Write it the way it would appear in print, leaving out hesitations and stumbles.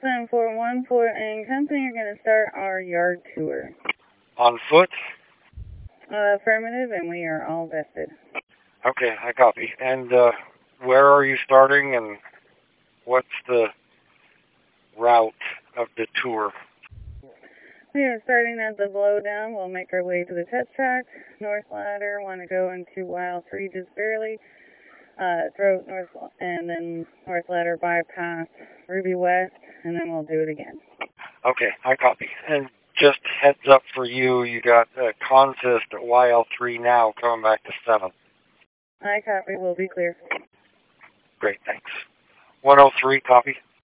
SM414 and company are going to start our yard tour. On foot? Affirmative, and we are all vested. Okay, I copy. And where are you starting, and what's the route of the tour? We are starting at the blowdown. We'll make our way to the test track. North ladder, want to go into Wild 3 just barely. Throat north, and then north ladder bypass Ruby West, and then we'll do it again. Okay, I copy. And just heads up for you, you got a consist at YL3 now coming back to 7. I copy, we'll be clear. Great, thanks. 103, copy.